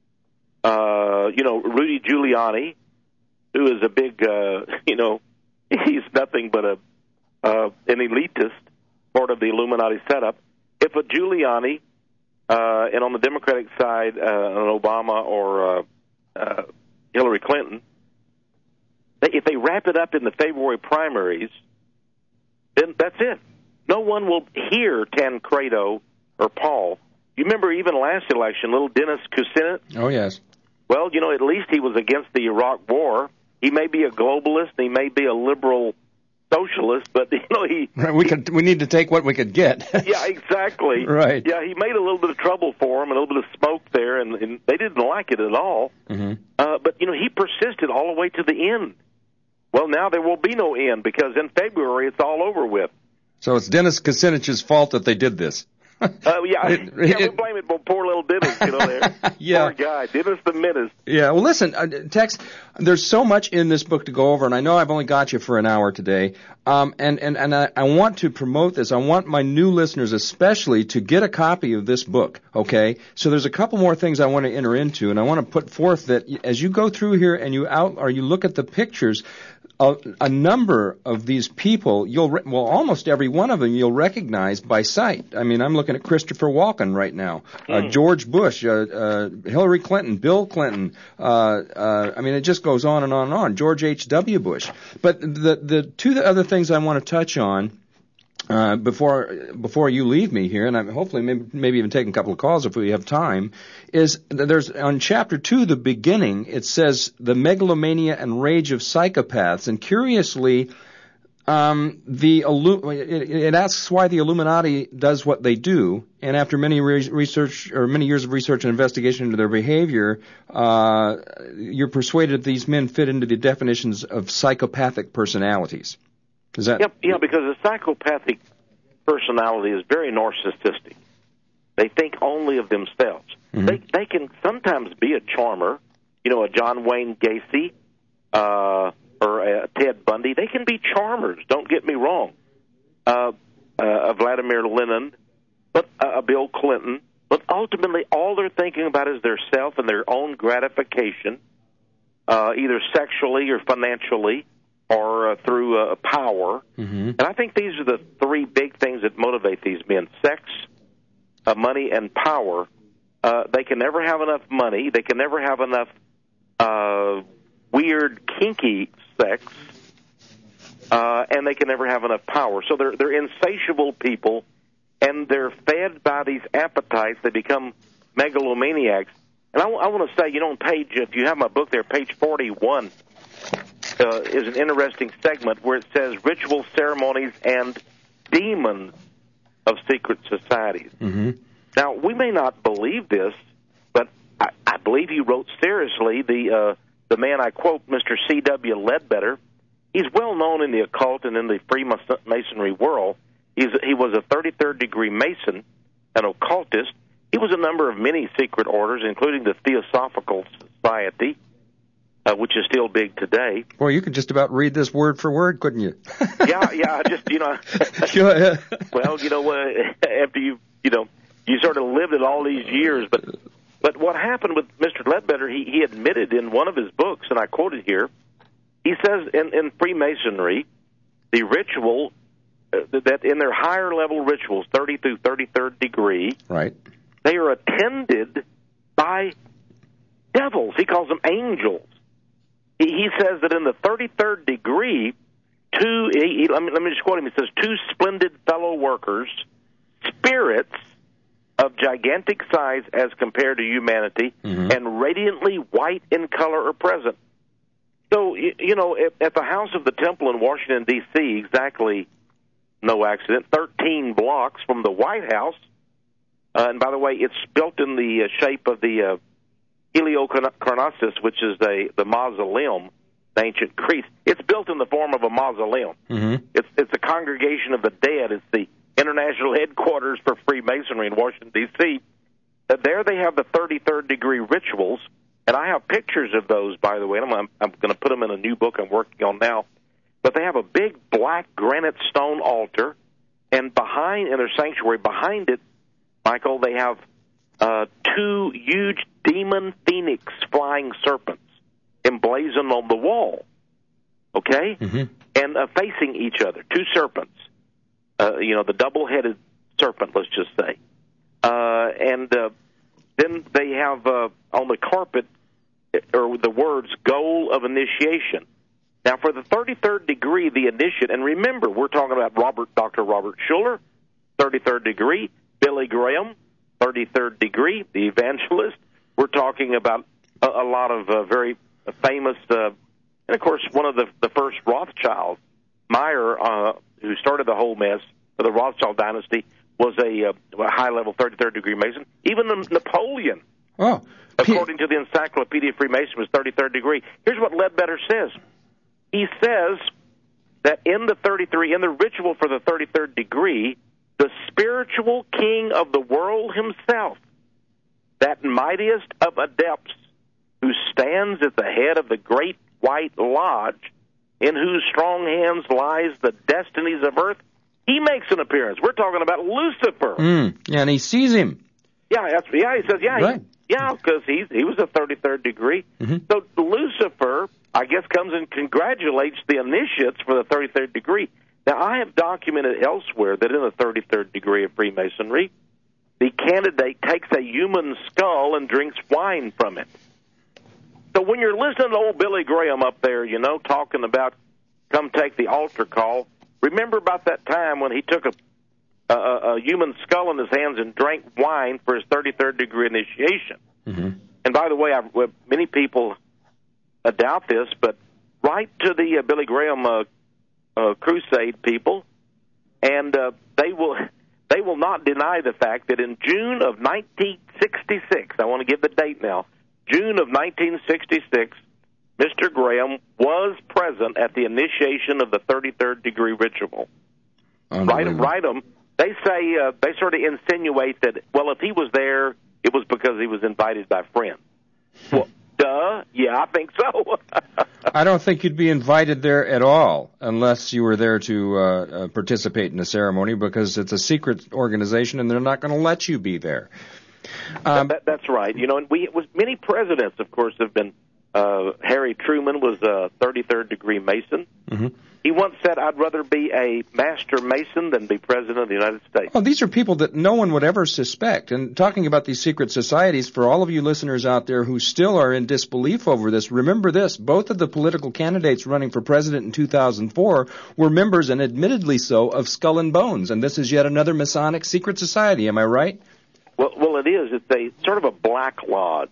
Rudy Giuliani, who is a big, he's nothing but an elitist, part of the Illuminati setup. If a Giuliani, and on the Democratic side, an Obama or Hillary Clinton, if they wrap it up in the February primaries, then that's it. No one will hear Tancredo or Paul. You remember even last election, little Dennis Kucinich? Oh, yes. Well, at least he was against the Iraq War. He may be a globalist, he may be a liberal socialist, but he we need to take what we could get. Yeah, exactly. Right. Yeah, he made a little bit of trouble for him, a little bit of smoke there, and they didn't like it at all. Mm-hmm. But he persisted all the way to the end. Well, now there will be no end because in February it's all over with. So it's Dennis Kucinich's fault that they did this. We blame it on poor little Dennis, there. Yeah. Poor guy, Dennis the Menace. Yeah, well, listen, Tex, there's so much in this book to go over, and I know I've only got you for an hour today, and I want to promote this. I want my new listeners especially to get a copy of this book, okay? So there's a couple more things I want to enter into, and I want to put forth that as you go through here and you look at the pictures, a number of these people, almost every one of them you'll recognize by sight. I mean, I'm looking at Christopher Walken right now, George Bush, Hillary Clinton, Bill Clinton. It just goes on and on and on. George H.W. Bush. But the two other things I want to touch on before you leave me here, and I'm hopefully maybe even taking a couple of calls if we have time, is there's on chapter 2, the beginning, it says the megalomania and rage of psychopaths, and curiously, it asks why the Illuminati does what they do, and after many years of research and investigation into their behavior, you're persuaded these men fit into the definitions of psychopathic personalities. Is that? Yeah, because a psychopathic personality is very narcissistic. They think only of themselves. Mm-hmm. They can sometimes be a charmer, a John Wayne Gacy or a Ted Bundy. They can be charmers, don't get me wrong. A Vladimir Lenin, but a Bill Clinton. But ultimately, all they're thinking about is their self and their own gratification, either sexually or financially, or through power. Mm-hmm. And I think these are the three big things that motivate these men: sex, money, and power. They can never have enough money. They can never have enough weird, kinky sex. And they can never have enough power. So they're insatiable people, and they're fed by these appetites. They become megalomaniacs. And I want to say, on page, if you have my book there, page 41, is an interesting segment where it says ritual ceremonies and demons of secret societies. Mm-hmm. Now, we may not believe this, but I believe he wrote seriously. The man I quote, Mr. C.W. Ledbetter, he's well known in the occult and in the Freemasonry world. He was a 33rd degree Mason, an occultist. He was a member of many secret orders, including the Theosophical Society, which is still big today. Well, you could just about read this word for word, couldn't you? Yeah, just, Go ahead. Well, after you you sort of lived it all these years. But what happened with Mr. Ledbetter, he admitted in one of his books, and I quote it here, he says in Freemasonry, the ritual, that in their higher level rituals, 30 through 33rd degree, right, they are attended by devils. He calls them angels. He says that in the 33rd degree, let me just quote him. He says, 2 splendid fellow workers, spirits of gigantic size as compared to humanity, and radiantly white in color are present. So, at the House of the Temple in Washington, D.C., exactly, no accident, 13 blocks from the White House, and by the way, it's built in the shape of the Heliocarnassus, which is the mausoleum, the ancient Greece. It's built in the form of a mausoleum. It's a congregation of the dead. It's the international headquarters for Freemasonry in Washington, D.C. There they have the 33rd degree rituals, and I have pictures of those, by the way. I'm going to put them in a new book I'm working on now. But they have a big black granite stone altar, and in their sanctuary, behind it, Michael, they have 2 huge demon phoenix flying serpents emblazoned on the wall, okay? And facing each other, 2 serpents. The double-headed serpent, let's just say. Then they have on the carpet the words, goal of initiation. Now, for the 33rd degree, the initiate, and remember, we're talking about Dr. Robert Schuller, 33rd degree, Billy Graham, 33rd degree, the evangelist. We're talking about a lot of very famous, and of course, one of the first Rothschild, Meyer, who started the whole mess for the Rothschild dynasty, was a high-level 33rd degree Mason. Even Napoleon, according to the Encyclopedia of Freemasonry, was 33rd degree. Here's what Ledbetter says. He says that in the ritual for the 33rd degree, the spiritual king of the world himself, that mightiest of adepts, who stands at the head of the great white lodge, in whose strong hands lies the destinies of earth, he makes an appearance. We're talking about Lucifer. Yeah, and he sees him. He says, right. because he was a 33rd degree. So Lucifer, I guess, comes and congratulates the initiates for the 33rd degree. Now, I have documented elsewhere that in the 33rd degree of Freemasonry, the candidate takes a human skull and drinks wine from it. So when you're listening to old Billy Graham up there, talking about come take the altar call, remember about that time when he took a human skull in his hands and drank wine for his 33rd degree initiation. And by the way, many people doubt this, but write to the Billy Graham crusade people, and they will not deny the fact that in June of 1966, I want to give the date now, June of 1966, Mr. Graham was present at the initiation of the 33rd degree ritual. Write them. They say, they sort of insinuate that, well, if he was there, it was because he was invited by friends. Well, duh. Yeah, I think so. I don't think you'd be invited there at all unless you were there to participate in the ceremony, because it's a secret organization and they're not going to let you be there. That's right. And many presidents, of course, have been. Harry Truman was a 33rd degree Mason. He once said, I'd rather be a master Mason than be president of the United States. Well, these are people that no one would ever suspect. And talking about these secret societies, for all of you listeners out there who still are in disbelief over this, remember this. Both of the political candidates running for president in 2004 were members, and admittedly so, of Skull and Bones. And this is yet another Masonic secret society. Am I right? Well, it is. It's a sort of a black lodge.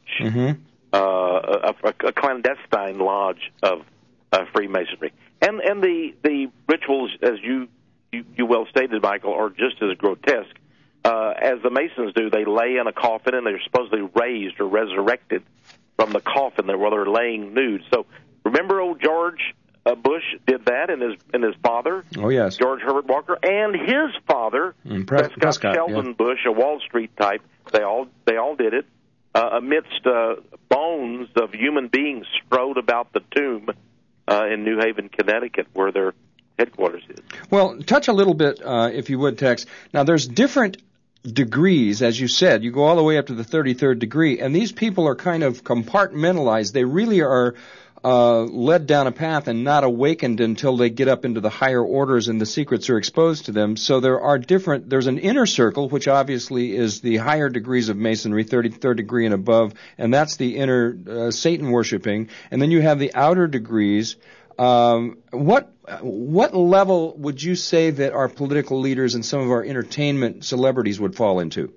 A clandestine lodge of Freemasonry. And the rituals, as you well stated, Michael, are just as grotesque. As the Masons do, they lay in a coffin, and they're supposedly raised or resurrected from the coffin while they're laying nude. So remember old George Bush did that, and his father, George Herbert Walker, and his father, Prescott Sheldon Bush, a Wall Street type. They all did it. Amidst bones of human beings strode about the tomb in New Haven, Connecticut, where their headquarters is. Well, touch a little bit, if you would, Tex. Now, there's different degrees, as you said. You go all the way up to the 33rd degree, and these people are kind of compartmentalized. They really are led down a path and not awakened until they get up into the higher orders and the secrets are exposed to them. So there's an inner circle, which obviously is the higher degrees of Masonry, 33rd degree and above, and that's the inner Satan worshiping. And then you have the outer degrees. What level would you say that our political leaders and some of our entertainment celebrities would fall into?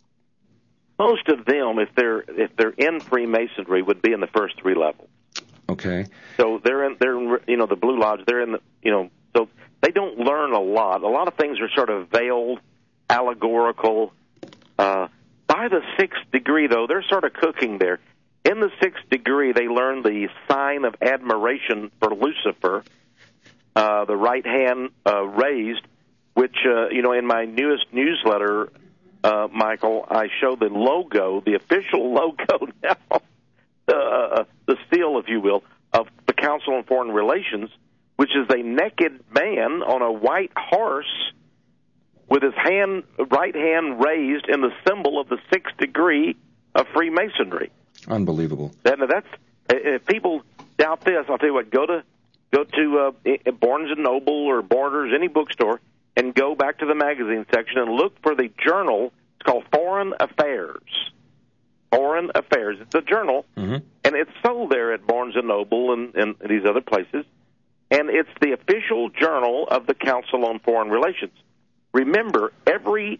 Most of them, if they're in Freemasonry, would be in the first three levels. Okay. So they're in the Blue Lodge. They're in so they don't learn a lot. A lot of things are sort of veiled, allegorical. By the sixth degree, though, they're sort of cooking there. In the sixth degree, they learn the sign of admiration for Lucifer, the right hand raised, which in my newest newsletter, Michael, I show the logo, the official logo now. The seal, if you will, of the Council on Foreign Relations, which is a naked man on a white horse with his right hand raised in the symbol of the sixth degree of Freemasonry. Unbelievable. That's if people doubt this, I'll tell you what. Go to Barnes and Noble or Borders, any bookstore, and go back to the magazine section and look for the journal. It's called Foreign Affairs. Foreign Affairs. It's a journal, and it's sold there at Barnes & Noble and these other places, and it's the official journal of the Council on Foreign Relations. Remember, the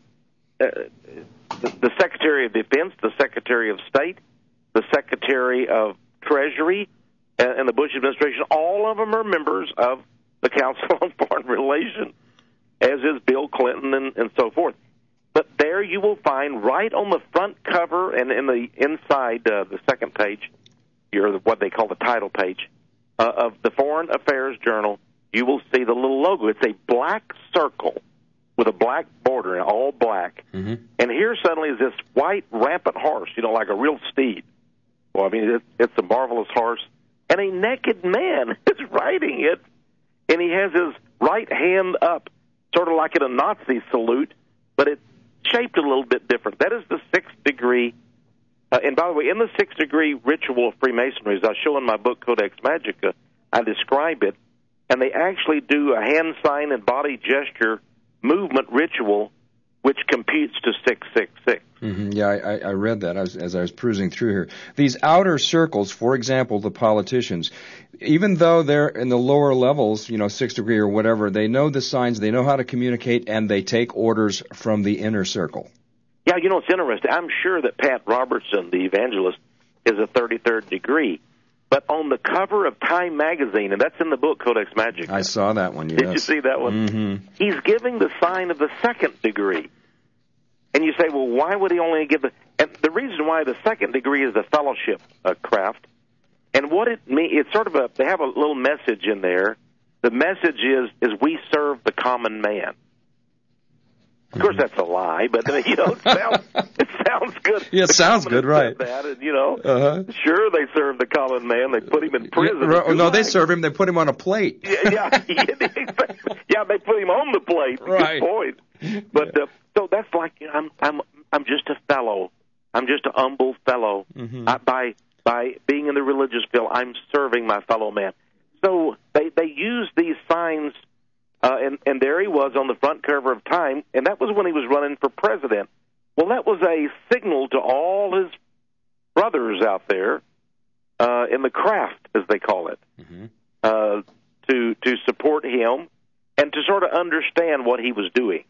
Secretary of Defense, the Secretary of State, the Secretary of Treasury, and the Bush administration, all of them are members of the Council on Foreign Relations, as is Bill Clinton and so forth. But there you will find right on the front cover and in the inside the second page, what they call the title page, of the Foreign Affairs Journal, you will see the little logo. It's a black circle with a black border, all black. And here suddenly is this white rampant horse, like a real steed. Well, I mean, it's a marvelous horse. And a naked man is riding it, and he has his right hand up, sort of like in a Nazi salute, but it's shaped a little bit different. That is the sixth degree. And by the way, in the sixth degree ritual of Freemasonry, as I show in my book, Codex Magica, I describe it, and they actually do a hand sign and body gesture movement ritual, which computes to 666. Yeah, I read that as I was perusing through here. These outer circles, for example, the politicians, even though they're in the lower levels, sixth degree or whatever, they know the signs, they know how to communicate, and they take orders from the inner circle. Yeah, it's interesting. I'm sure that Pat Robertson, the evangelist, is a 33rd degree. But on the cover of Time magazine, and that's in the book Codex Magica. I saw that one, yes. Did you see that one? He's giving the sign of the second degree. And you say, well, why would he only give and the reason why the second degree is the fellowship craft. And what it means, it's sort of they have a little message in there. The message is we serve the common man. Of course, that's a lie, but it sounds good. Yeah, it sounds good, right? That, and, sure, they serve the common man. They put him in prison. No, they serve him. They put him on a plate. Yeah, they put him on the plate. Right. Good point. But so that's like I'm just a fellow. I'm just a humble fellow. By being in the religious field, I'm serving my fellow man. So they use these signs. And there he was on the front cover of Time, and that was when he was running for president. Well, that was a signal to all his brothers out there in the craft, as they call it, to support him and to sort of understand what he was doing.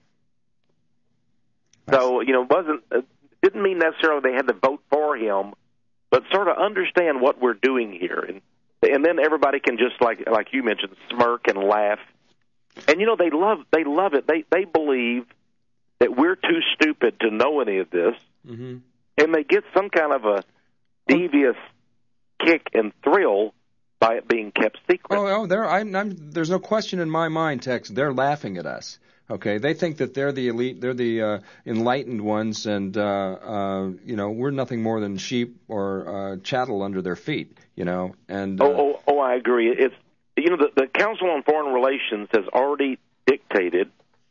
So, didn't mean necessarily they had to vote for him, but sort of understand what we're doing here. And then everybody can just, like you mentioned, smirk and laugh. And, they love it. They believe that we're too stupid to know any of this, and they get some kind of a devious kick and thrill by it being kept secret. There's no question in my mind, Tex. They're laughing at us. Okay, they think that they're the elite, they're the enlightened ones, and we're nothing more than sheep or chattel under their feet. And I agree. It's the Council on Foreign Relations has already dictated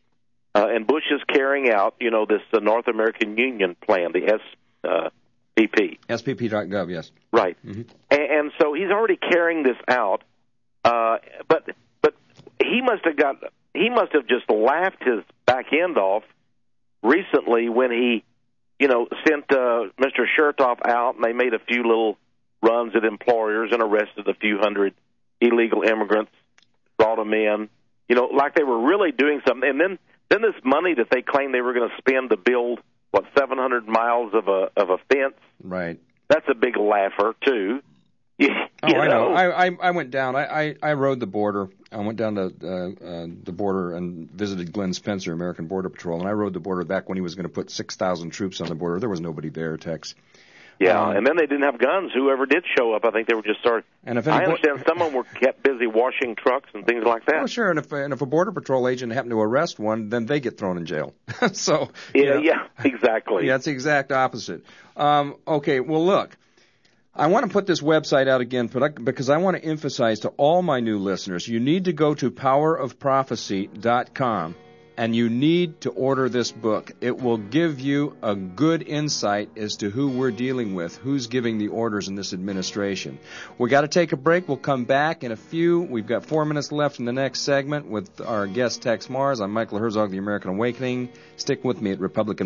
and Bush is carrying out, this North American Union plan, the SPP. SPP.gov, yes. Right. Mm-hmm. And so he's already carrying this out, but he must have just laughed his back end off recently when he, sent Mr. Chertoff out, and they made a few little runs at employers and arrested a few hundred illegal immigrants, brought them in, like they were really doing something. And then this money that they claimed they were going to spend to build 700 miles of a fence. Right. That's a big laugher too. I know. I went down. I rode the border. I went down to the border and visited Glenn Spencer, American Border Patrol, and I rode the border back when he was going to put 6,000 troops on the border. There was nobody there, Tex. Yeah, and then they didn't have guns. Whoever did show up, I think they were just started. And I understand some of them were kept busy washing trucks and things like that. Oh, sure. And if a Border Patrol agent happened to arrest one, then they get thrown in jail. So yeah, exactly. Yeah, it's the exact opposite. Okay, well, look. I want to put this website out again because I want to emphasize to all my new listeners, you need to go to powerofprophecy.com and you need to order this book. It will give you a good insight as to who we're dealing with, who's giving the orders in this administration. We got to take a break. We'll come back in a few. We've got 4 minutes left in the next segment with our guest Tex Mars. I'm Michael Herzog, the American Awakening. Stick with me at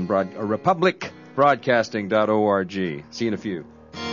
republicbroadcasting.org. See you in a few.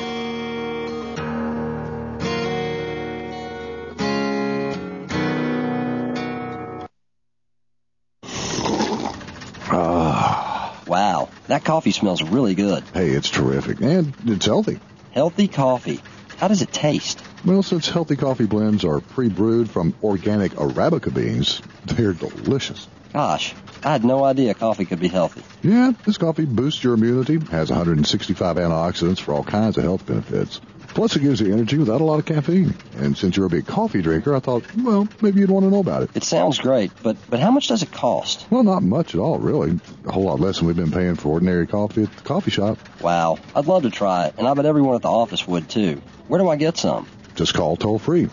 Wow, that coffee smells really good. Hey, it's terrific, and it's healthy. Healthy coffee. How does it taste? Well, since healthy coffee blends are pre-brewed from organic Arabica beans, they're delicious. Gosh, I had no idea coffee could be healthy. Yeah, this coffee boosts your immunity, has 165 antioxidants for all kinds of health benefits. Plus, it gives you energy without a lot of caffeine. And since you're a big coffee drinker, I thought, well, maybe you'd want to know about it. It sounds great, but how much does it cost? Well, not much at all, really. A whole lot less than we've been paying for ordinary coffee at the coffee shop. Wow, I'd love to try it, and I bet everyone at the office would, too. Where do I get some? Just call toll-free,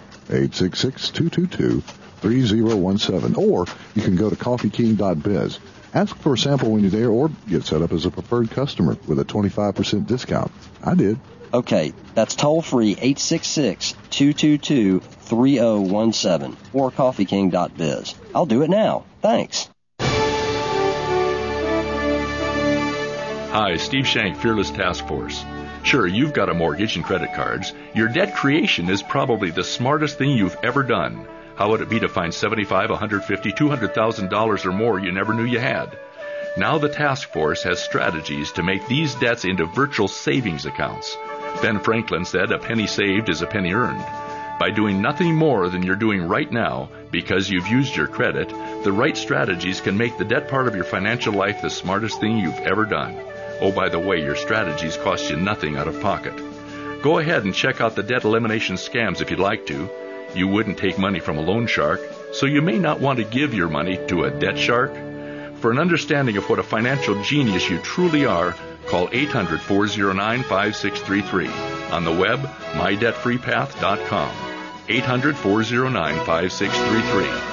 866-222-3017, or you can go to coffeeking.biz. Ask for a sample when you're there, or get set up as a preferred customer with a 25% discount. I did. Okay, that's toll-free, 866-222-3017, or coffeeking.biz. I'll do it now. Thanks. Hi, Steve Shank, Fearless Task Force. Sure, you've got a mortgage and credit cards. Your debt creation is probably the smartest thing you've ever done. How would it be to find $75,000, $150,000, $200,000 or more you never knew you had? Now the task force has strategies to make these debts into virtual savings accounts. Ben Franklin said, "A penny saved is a penny earned." By doing nothing more than you're doing right now, because you've used your credit, the right strategies can make the debt part of your financial life the smartest thing you've ever done. Oh, by the way, your strategies cost you nothing out of pocket. Go ahead and check out the debt elimination scams if you'd like to. You wouldn't take money from a loan shark, so you may not want to give your money to a debt shark. For an understanding of what a financial genius you truly are, call 800-409-5633. On the web, mydebtfreepath.com. 800-409-5633.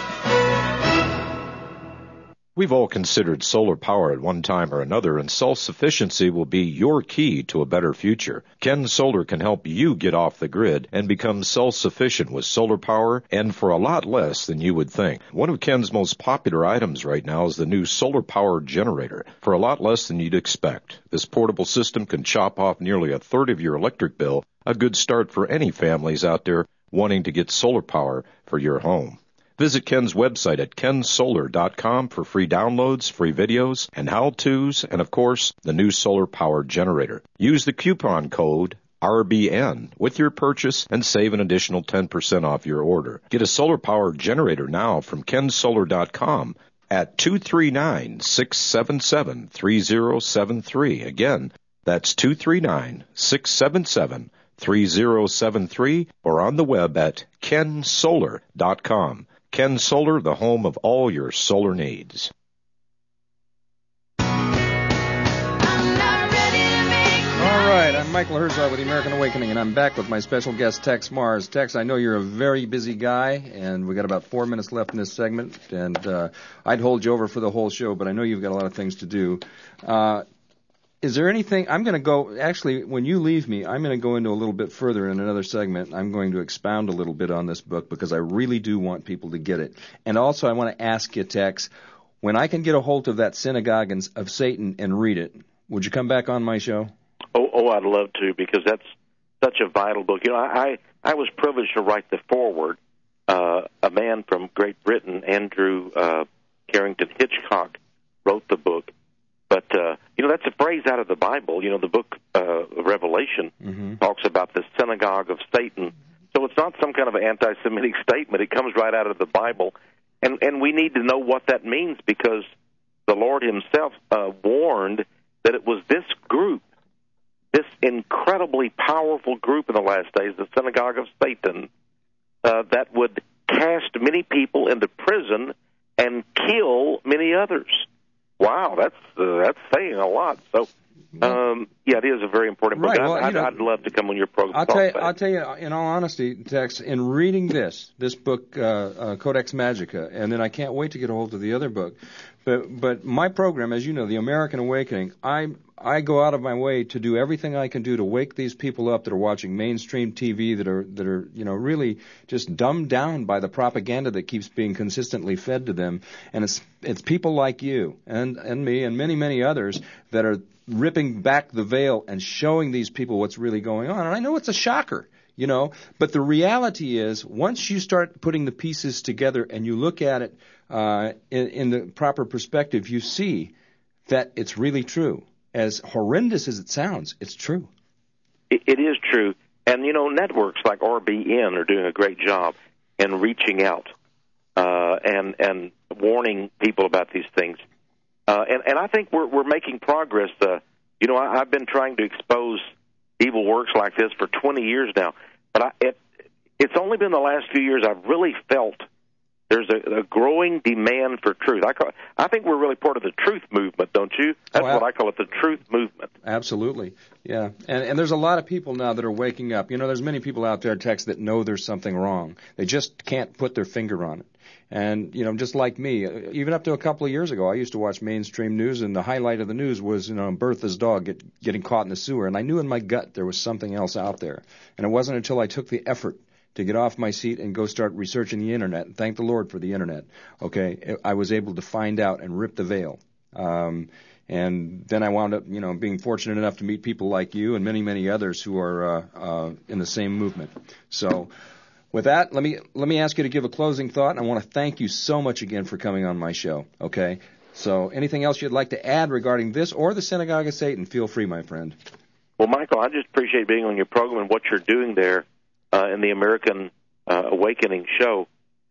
We've all considered solar power at one time or another, and self-sufficiency will be your key to a better future. Ken Solar can help you get off the grid and become self-sufficient with solar power, and for a lot less than you would think. One of Ken's most popular items right now is the new solar power generator, for a lot less than you'd expect. This portable system can chop off nearly a third of your electric bill, a good start for any families out there wanting to get solar power for your home. Visit Ken's website at kensolar.com for free downloads, free videos, and how-tos, and of course, the new solar power generator. Use the coupon code RBN with your purchase and save an additional 10% off your order. Get a solar power generator now from kensolar.com at 239-677-3073. Again, that's 239-677-3073, or on the web at kensolar.com. Ken Solar, the home of all your solar needs. All right, I'm Michael Herzog with the American Awakening, and I'm back with my special guest, Tex Mars. Tex, I know you're a very busy guy, and we got about 4 minutes left in this segment, and I'd hold you over for the whole show, but I know you've got a lot of things to do. Is there anything, I'm going to go, actually, when you leave me, I'm going to go into a little bit further in another segment. I'm going to expound a little bit on this book because I really do want people to get it. And also, I want to ask you, Tex, when I can get a hold of that Synagogue of Satan and read it, would you come back on my show? Oh, I'd love to, because that's such a vital book. You know, I was privileged to write the foreword. A man from Great Britain, Andrew Carrington Hitchcock, wrote the book. But, you know, that's a phrase out of the Bible. You know, the book of Revelation talks about the synagogue of Satan. So it's not some kind of an anti-Semitic statement. It comes right out of the Bible. And we need to know what that means, because the Lord himself warned that it was this group, this incredibly powerful group in the last days, the synagogue of Satan, that would cast many people into prison and kill many others. Wow, that's saying a lot. So, yeah, it is a very important book. Right. Well, I'd love to come on your program. I'll tell you, in all honesty, Tex, in reading this book, Codex Magica, and then I can't wait to get a hold of the other book. But my program, as you know, the American Awakening, I go out of my way to do everything I can do to wake these people up that are watching mainstream TV, that are you know, really just dumbed down by the propaganda that keeps being consistently fed to them. And it's people like you and me and many others that are ripping back the veil and showing these people what's really going on. And I know it's a shocker, you know, but the reality is, once you start putting the pieces together and you look at it in the proper perspective, you see that it's really true. As horrendous as it sounds, it's true. It is true. And, you know, networks like RBN are doing a great job in reaching out and warning people about these things. And I think we're making progress. You know, I've been trying to expose evil works like this for 20 years now. But it's only been the last few years I've really felt there's a growing demand for truth. I think we're really part of the truth movement, don't you? That's what I call it, the truth movement. Absolutely, yeah. And there's a lot of people now that are waking up. You know, there's many people out there, Tex, that know there's something wrong. They just can't put their finger on it. And, you know, just like me, even up to a couple of years ago, I used to watch mainstream news, and the highlight of the news was, you know, Bertha's dog getting caught in the sewer. And I knew in my gut there was something else out there. And it wasn't until I took the effort to get off my seat and go start researching the Internet, and thank the Lord for the Internet, okay, I was able to find out and rip the veil. And then I wound up, you know, being fortunate enough to meet people like you and many others who are in the same movement. So with that, let me ask you to give a closing thought, and I want to thank you so much again for coming on my show, okay? So anything else you'd like to add regarding this or the Synagogue of Satan, feel free, my friend. Well, Michael, I just appreciate being on your program and what you're doing there in the American Awakening show.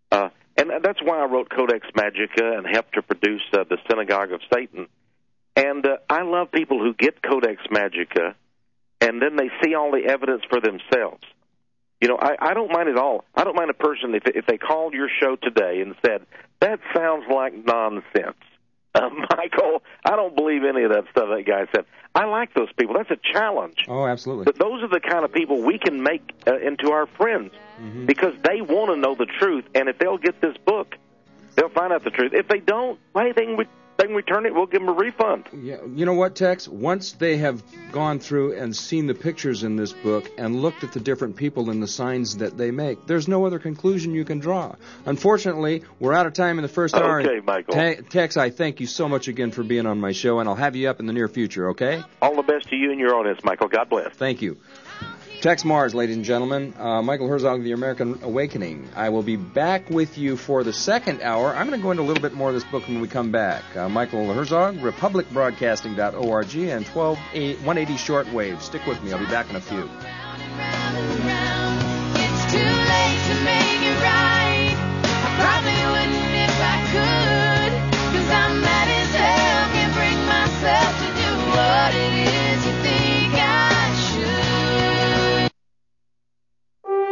And that's why I wrote Codex Magica and helped to produce the Synagogue of Satan. And I love people who get Codex Magica and then they see all the evidence for themselves. You know, I don't mind at all. I don't mind a person if they called your show today and said, that sounds like nonsense. Michael, I don't believe any of that stuff that guy said. I like those people. That's a challenge. Oh, absolutely. But those are the kind of people we can make into our friends because they want to know the truth. And if they'll get this book, they'll find out the truth. If they don't, hey, they can return it. We'll give them a refund. Yeah, you know what, Tex? Once they have gone through and seen the pictures in this book and looked at the different people and the signs that they make, there's no other conclusion you can draw. Unfortunately, we're out of time in the first hour. Okay, Michael. Tex, I thank you so much again for being on my show, and I'll have you up in the near future, okay? All the best to you and your audience, Michael. God bless. Thank you. Tex Mars, ladies and gentlemen. Michael Herzog, The American Awakening. I will be back with you for the second hour. I'm going to go into a little bit more of this book when we come back. Michael Herzog, republicbroadcasting.org, and 180 shortwave. Stick with me. I'll be back in a few.